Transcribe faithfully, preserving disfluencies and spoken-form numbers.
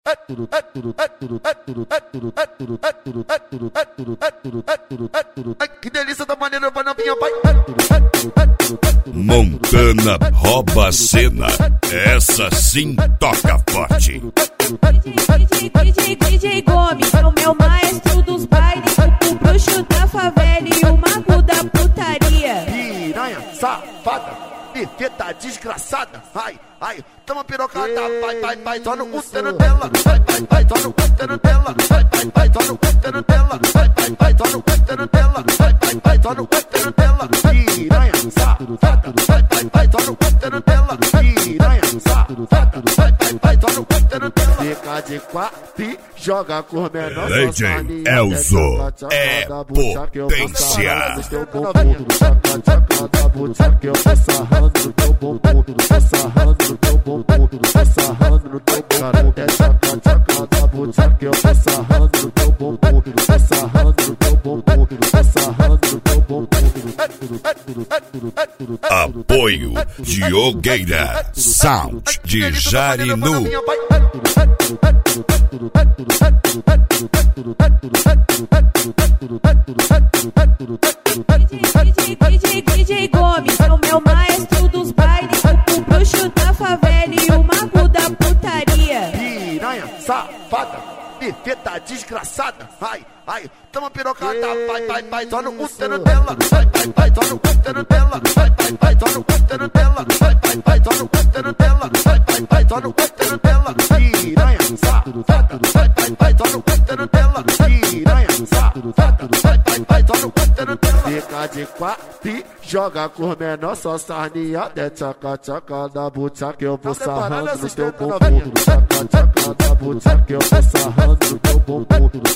Que delícia da maneira vai na minha pai. Montana rouba a cena, essa sim toca forte. D J, D J, D J Gomes, é o meu maestro dos bailes, o bruxo da favela e o mago da putaria. Piranha, safada, perfeita, desgraçada. Ai, ai, toma pirocada, vai, vai, vai, só no útero dela. Vai, vai, vai, só no útero dela. Vai, vai, vai, só no útero dela. Vai, vai, vai, só no útero dela. Vai, vai, vai, só no útero dela. Piranha, safada, vai, vai, vai, só no útero dela. Piranha, safada, vai, vai, vai, só no útero dela. Fica de quatro e joga com menor. D J Elzo é potência. Que eu vou sarrando no teu bumbum, vou sarrando no teu bumbum, vou sarrando no teu bumbum. É chaca, chaca da bota que eu vou sarrando no teu bumbum, vou sarrando no teu bumbum, vou sarrando no teu bumbum. Apoio Diogueira, Sound de Jarinu. D J, D J Gomes, é o meu maestro dos bailes, o bruxo da favela e o mago da putaria. Piranha, safada, perfeita, desgraçada. Ai, ai, toma pirocada, vai, vai, vai, só no útero dela. Vai, vai, vai, só no útero dela. Vai, vai, vai, só no útero dela. Vai, vai, vai, só no útero dela. Vai, vai, vai, só no útero dela. Piranha, safada, vai, vai, vai, só no útero dela. Piranha, safada, vai, vai, vai, só no útero dela. Fica de quatro e joga com menor, só sarnia. É tchaca, tchaca da bota que eu vou sarrando no teu bumbum. Tchaca, tchaca da bota que eu vou sarrando no teu bumbum.